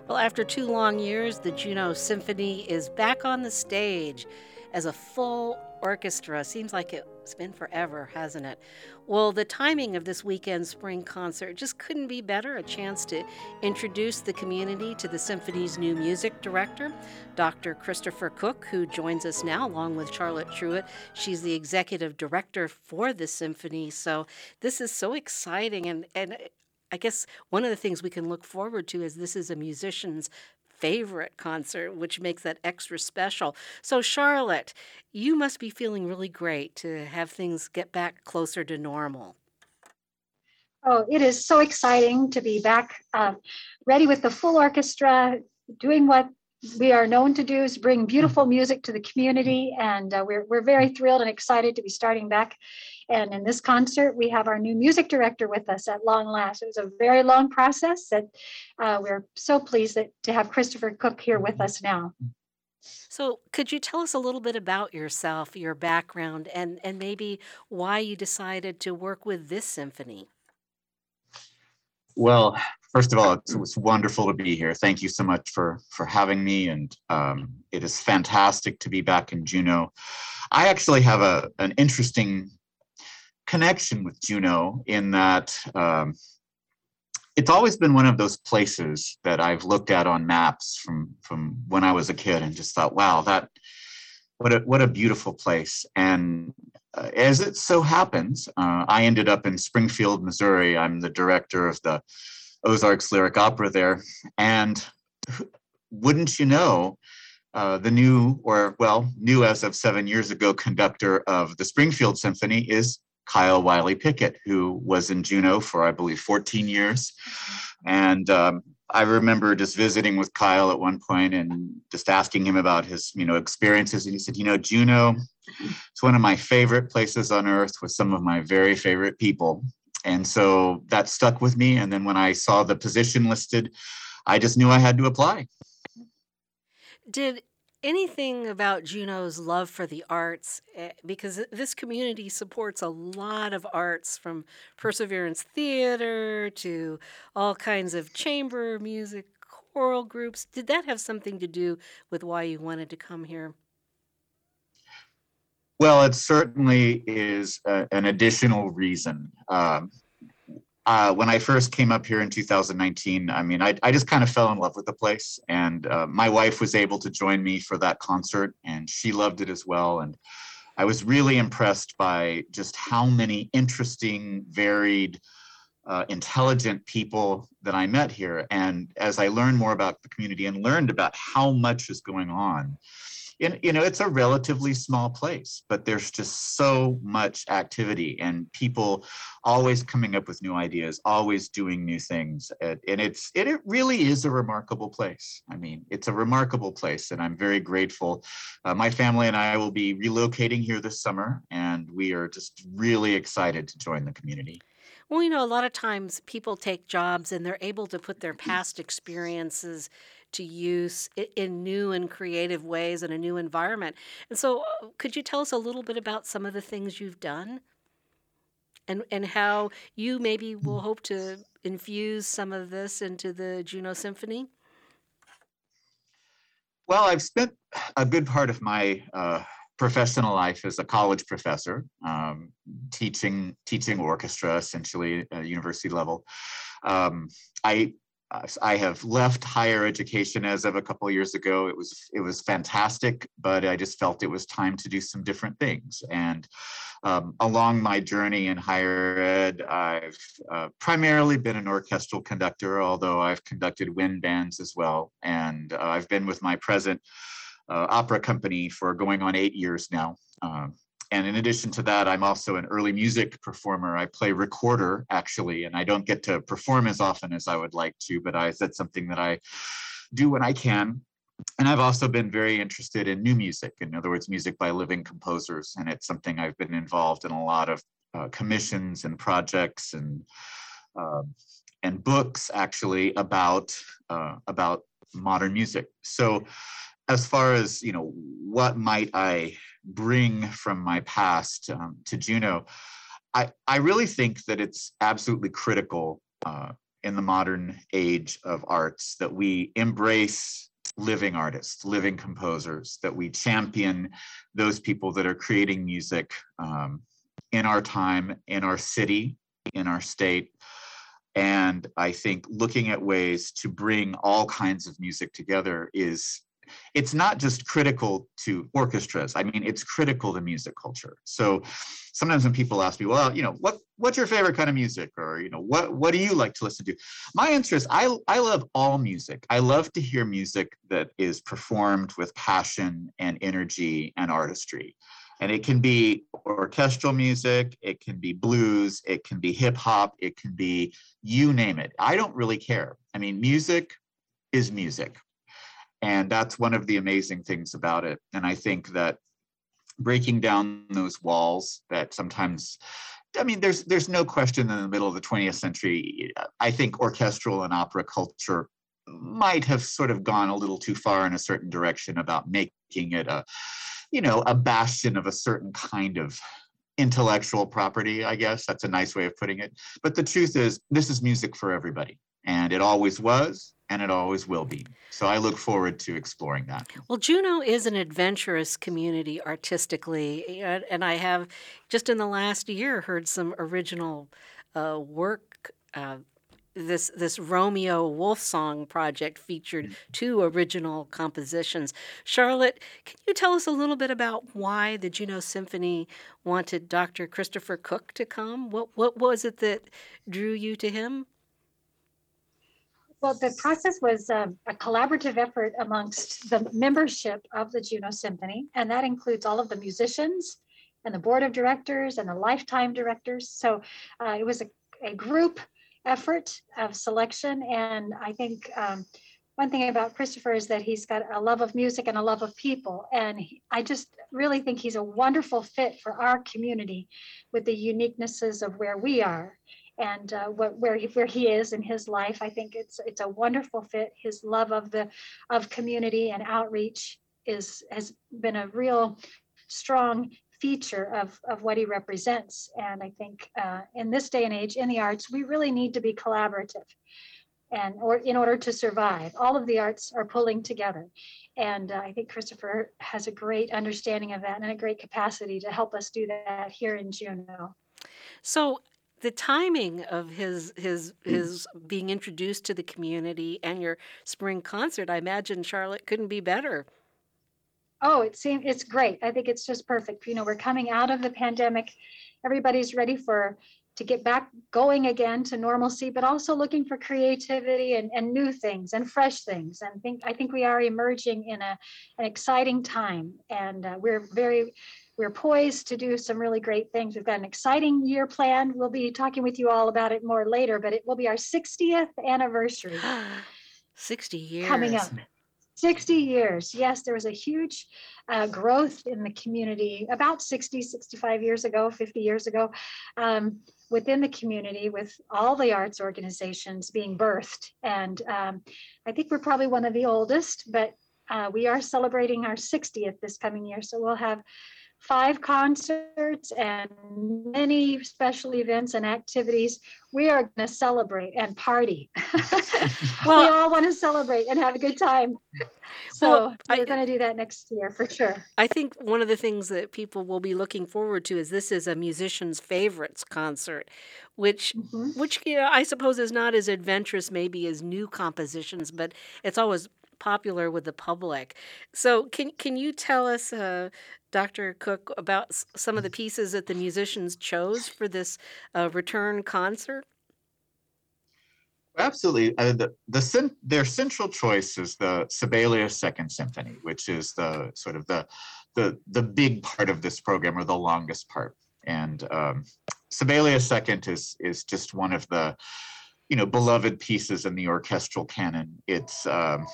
Well, after 2 long years, the Juneau Symphony is back on the stage as a full orchestra. Seems like it's been forever, hasn't it? Well, the timing of this weekend's spring concert just couldn't be better. A chance to introduce the community to the symphony's new music director, Dr. Christopher Cook, who joins us now along with Charlotte Truitt. She's the executive director for the symphony. So this is so exciting, and I guess one of the things we can look forward to is this is a musician's favorite concert, which makes that extra special. So, Charlotte, you must be feeling really great to have things get back closer to normal. Oh, it is so exciting to be back, ready with the full orchestra, doing what we are known to do is bring beautiful music to the community. And we're very thrilled and excited to be starting back. And in this concert, we have our new music director with us at long last. It was a very long process that we're so pleased to have Christopher Cook here with us now. So, could you tell us a little bit about yourself, your background, and maybe why you decided to work with this symphony? Well, first of all, it's wonderful to be here. Thank you so much for having me, and it is fantastic to be back in Juneau. I actually have an interesting connection with Juneau in that it's always been one of those places that I've looked at on maps from when I was a kid and just thought, wow, what a beautiful place. And as it so happens, I ended up in Springfield, Missouri. I'm the director of the Ozarks Lyric Opera there. And wouldn't you know, the new as of 7 years ago, conductor of the Springfield Symphony is Kyle Wiley Pickett, who was in Juneau for, I believe, 14 years. And I remember just visiting with Kyle at one point and just asking him about his, experiences. And he said, Juneau, it's one of my favorite places on earth with some of my very favorite people. And so that stuck with me. And then when I saw the position listed, I just knew I had to apply. Did anything about Juneau's love for the arts, because this community supports a lot of arts from Perseverance Theater to all kinds of chamber music, choral groups. Did that have something to do with why you wanted to come here? Well, it certainly is an additional reason. When I first came up here in 2019, I just kind of fell in love with the place. And my wife was able to join me for that concert, and she loved it as well. And I was really impressed by just how many interesting, varied, intelligent people that I met here. And as I learned more about the community and learned about how much is going on, it's a relatively small place, but there's just so much activity and people always coming up with new ideas, always doing new things. And it really is a remarkable place. It's a remarkable place, and I'm very grateful. My family and I will be relocating here this summer, and we are just really excited to join the community. Well, a lot of times people take jobs and they're able to put their past experiences to use in new and creative ways in a new environment. And so, could you tell us a little bit about some of the things you've done and how you maybe will hope to infuse some of this into the Juneau Symphony? Well, I've spent a good part of my professional life as a college professor, teaching orchestra, essentially at university level. Um, I I have left higher education as of a couple of years ago. It was fantastic, but I just felt it was time to do some different things. And along my journey in higher ed, I've primarily been an orchestral conductor, although I've conducted wind bands as well. And I've been with my present opera company for going on 8 years now. And in addition to that, I'm also an early music performer. I play recorder, actually, and I don't get to perform as often as I would like to, but that's something that I do when I can. And I've also been very interested in new music, in other words, music by living composers. And it's something I've been involved in a lot of commissions and projects uh, and books, actually, about modern music. So as far as, what might I bring from my past to Juneau, I really think that it's absolutely critical in the modern age of arts, that we embrace living artists, living composers, that we champion those people that are creating music in our time, in our city, in our state. And I think looking at ways to bring all kinds of music together it's not just critical to orchestras. I mean, it's critical to music culture. So sometimes when people ask me, well, what's your favorite kind of music? Or, what do you like to listen to? My answer is I love all music. I love to hear music that is performed with passion and energy and artistry. And it can be orchestral music, it can be blues, it can be hip hop, it can be you name it. I don't really care. I mean, music is music. And that's one of the amazing things about it. And I think that breaking down those walls that sometimes, I mean, there's no question in the middle of the 20th century, I think orchestral and opera culture might have sort of gone a little too far in a certain direction about making it a bastion of a certain kind of intellectual property, I guess. That's a nice way of putting it. But the truth is, this is music for everybody. And it always was, and it always will be. So I look forward to exploring that. Well, Juneau is an adventurous community artistically, and I have just in the last year heard some original work. This Romeo Wolfsong project featured 2 original compositions. Charlotte, can you tell us a little bit about why the Juneau Symphony wanted Dr. Christopher Cook to come? What was it that drew you to him? Well, the process was a collaborative effort amongst the membership of the Juneau Symphony, and that includes all of the musicians and the board of directors and the lifetime directors. So it was a group effort of selection, and I think one thing about Christopher is that he's got a love of music and a love of people, and I just really think he's a wonderful fit for our community with the uniquenesses of where we are. And where he is in his life. I think it's a wonderful fit. His love of community and outreach has been a real strong feature of what he represents. And I think in this day and age in the arts, we really need to be collaborative, or in order to survive. All of the arts are pulling together. And I think Christopher has a great understanding of that and a great capacity to help us do that here in Juneau. So the timing of his being introduced to the community and your spring concert, I imagine, Charlotte, couldn't be better. Oh, it's great. I think it's just perfect. We're coming out of the pandemic. Everybody's ready to get back going again to normalcy, but also looking for creativity and new things and fresh things. And I think we are emerging in an exciting time, and we're poised to do some really great things. We've got an exciting year planned. We'll be talking with you all about it more later, but it will be our 60th anniversary. 60 years. Coming up. 60 years. Yes, there was a huge growth in the community about 60, 65 years ago, 50 years ago, within the community, with all the arts organizations being birthed. And I think we're probably one of the oldest, but we are celebrating our 60th this coming year. So we'll have 5 concerts and many special events and activities. We are going to celebrate and party. Well, we all want to celebrate and have a good time. So we're going to do that next year for sure. I think one of the things that people will be looking forward to is this is a musician's favorites concert, which I suppose is not as adventurous maybe as new compositions, but it's always popular with the public. So can you tell us, Dr. Cook, about some of the pieces that the musicians chose for this return concert? Absolutely. Their central choice is the Sibelius Second Symphony, which is the sort of the big part of this program, or the longest part. And Sibelius Second is just one of the beloved pieces in the orchestral canon. It's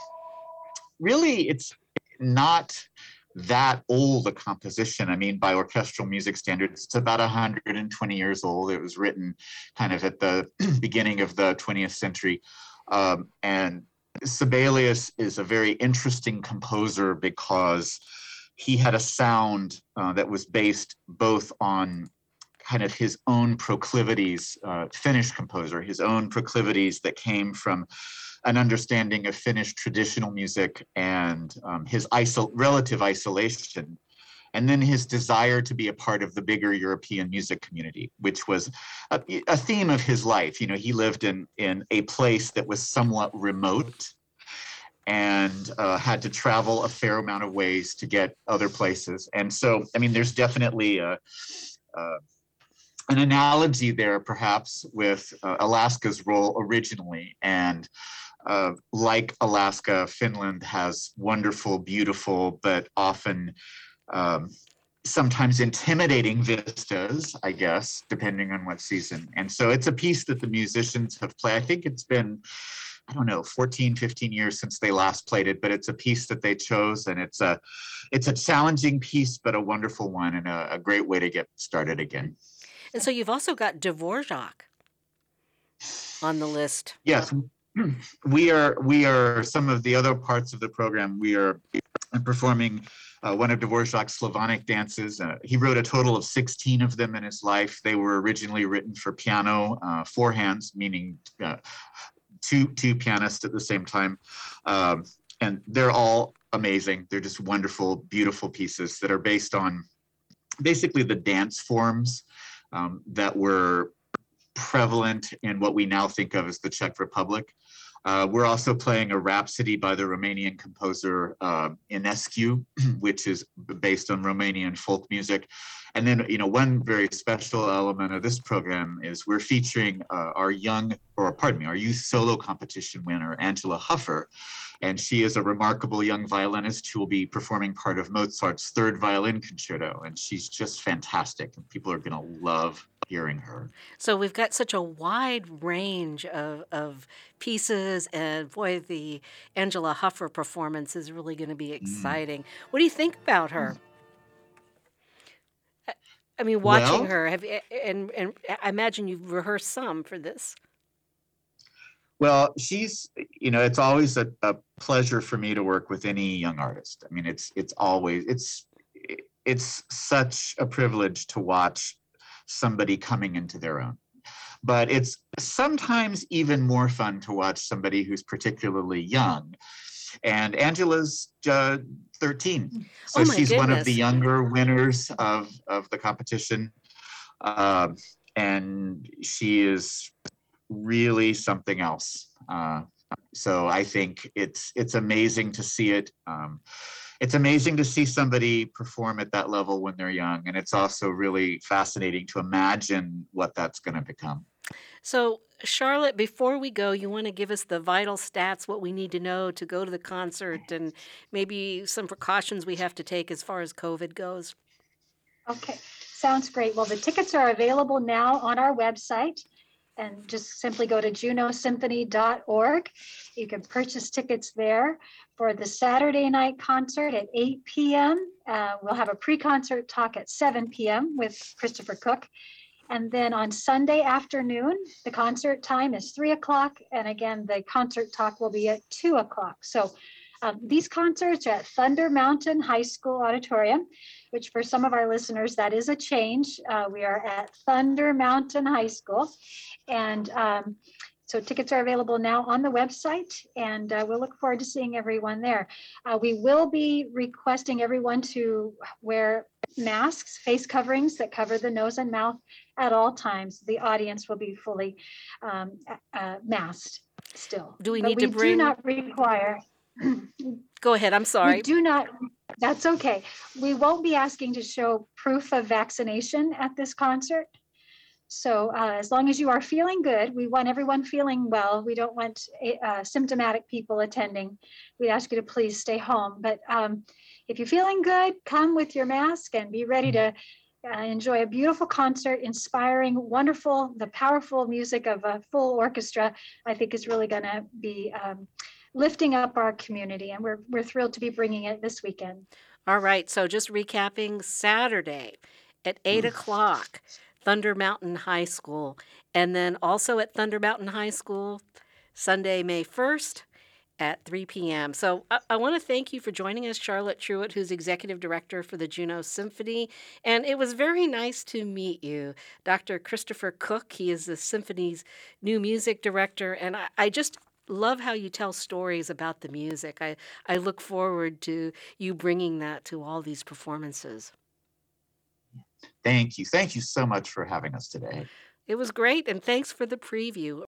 really, it's not that old a composition. I mean, by orchestral music standards, it's about 120 years old. It was written kind of at the beginning of the 20th century. And Sibelius is a very interesting composer because he had a sound that was based both on kind of his own proclivities, Finnish composer, his own proclivities that came from an understanding of Finnish traditional music and his relative isolation, and then his desire to be a part of the bigger European music community, which was a theme of his life. You know, he lived in a place that was somewhat remote and had to travel a fair amount of ways to get other places. And so, I mean, there's definitely an analogy there, perhaps, with Alaska's role originally. And like Alaska, Finland has wonderful, beautiful, but often sometimes intimidating vistas, I guess, depending on what season. And so it's a piece that the musicians have played. I think it's been, I don't know, 14, 15 years since they last played it, but it's a piece that they chose, and it's a challenging piece, but a wonderful one, and a great way to get started again. And so you've also got Dvorak on the list. Yes, we are some of the other parts of the program. We are performing one of Dvorak's Slavonic dances. He wrote a total of 16 of them in his life. They were originally written for piano, four hands, meaning two pianists at the same time. And they're all amazing. They're just wonderful, beautiful pieces that are based on basically the dance forms that were prevalent in what we now think of as the Czech Republic. We're also playing a Rhapsody by the Romanian composer Ionescu, which is based on Romanian folk music. And then, you know, one very special element of this program is we're featuring our youth solo competition winner, Angela Huffer. And she is a remarkable young violinist who will be performing part of Mozart's Third Violin Concerto. And she's just fantastic, and people are going to love hearing her. So we've got such a wide range of pieces, and boy, the Angela Huffer performance is really going to be exciting. What do you think about her? I mean, watching her, and I imagine you've rehearsed some for this. Well, she's, you know, it's always a pleasure for me to work with any young artist. I mean, it's such a privilege to watch somebody coming into their own. But it's sometimes even more fun to watch somebody who's particularly young. And Angela's 13. So she's one of the younger winners of the competition. And she is really something else. So I think it's amazing to see it. It's amazing to see somebody perform at that level when they're young. And it's also really fascinating to imagine what that's going to become. So, Charlotte, before we go, you want to give us the vital stats, what we need to know to go to the concert, and maybe some precautions we have to take as far as COVID goes. Okay, sounds great. Well, the tickets are available now on our website, and just simply go to juneausymphony.org. You can purchase tickets there for the Saturday night concert at 8 p.m. We'll have a pre-concert talk at 7 p.m. with Christopher Cook. And then on Sunday afternoon, the concert time is 3 o'clock. And again, the concert talk will be at 2 o'clock. So these concerts are at Thunder Mountain High School Auditorium, which for some of our listeners, that is a change. We are at Thunder Mountain High School. And so tickets are available now on the website, and we'll look forward to seeing everyone there. We will be requesting everyone to wear masks, face coverings that cover the nose and mouth at all times. The audience will be fully masked still. Do we need to bring? We do not require. Go ahead, I'm sorry. We do not, that's okay. We won't be asking to show proof of vaccination at this concert. So as long as you are feeling good, we want everyone feeling well. We don't want symptomatic people attending. We ask you to please stay home. But if you're feeling good, come with your mask and be ready to enjoy a beautiful concert, inspiring, wonderful, the powerful music of a full orchestra, I think is really going to be lifting up our community. And we're thrilled to be bringing it this weekend. All right. So just recapping, Saturday at 8 o'clock. Thunder Mountain High School, and then also at Thunder Mountain High School, Sunday, May 1st, at 3 p.m. So I want to thank you for joining us, Charlotte Truitt, who's Executive Director for the Juneau Symphony. And it was very nice to meet you. Dr. Christopher Cook, he is the symphony's new music director. And I just love how you tell stories about the music. I look forward to you bringing that to all these performances. Thank you. Thank you so much for having us today. It was great. And thanks for the preview.